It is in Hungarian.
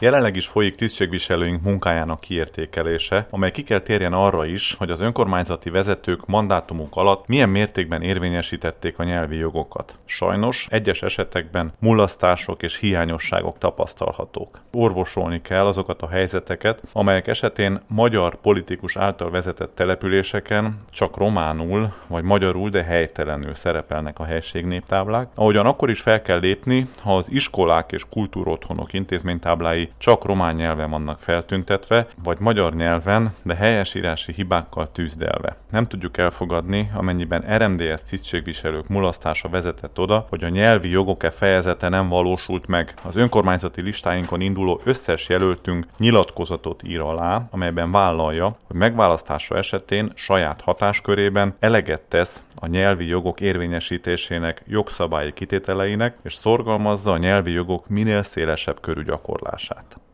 Jelenleg is folyik tisztségviselőink munkájának kiértékelése, amely ki kell térjen arra is, hogy az önkormányzati vezetők mandátumuk alatt milyen mértékben érvényesítették a nyelvi jogokat. Sajnos egyes esetekben mulasztások és hiányosságok tapasztalhatók. Orvosolni kell azokat a helyzeteket, amelyek esetén magyar politikus által vezetett településeken csak románul vagy magyarul, de helytelenül szerepelnek a helységnévtáblák, ahogyan akkor is fel kell lépni, ha az iskolák és kultúrotthonok intézménytáblái csak román nyelven vannak feltüntetve, vagy magyar nyelven, de helyesírási hibákkal tűzdelve. Nem tudjuk elfogadni, amennyiben RMDSZ tisztségviselők mulasztása vezetett oda, hogy a nyelvi jogok fejezete nem valósult meg. Az önkormányzati listáinkon induló összes jelöltünk nyilatkozatot ír alá, amelyben vállalja, hogy megválasztása esetén saját hatáskörében eleget tesz a nyelvi jogok érvényesítésének jogszabályi kitételeinek, és szorgalmazza a nyelvi jogok minél szélesebb körű gyakorlását.